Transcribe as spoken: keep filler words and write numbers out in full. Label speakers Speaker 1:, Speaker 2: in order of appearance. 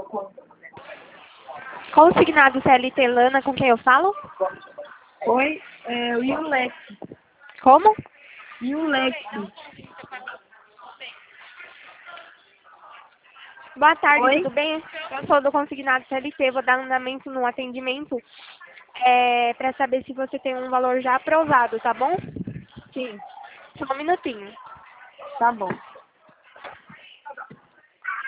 Speaker 1: Consignado C L T Lana, com quem eu falo?
Speaker 2: Oi, é o Yulex.
Speaker 1: Como?
Speaker 2: Yulex.
Speaker 1: Boa tarde,
Speaker 2: Oi?
Speaker 1: tudo bem? Eu sou do Consignado C L T, vou dar um andamento no atendimento é, para saber se você tem um valor já aprovado, tá bom?
Speaker 2: Sim,
Speaker 1: Só um minutinho.
Speaker 2: tá bom.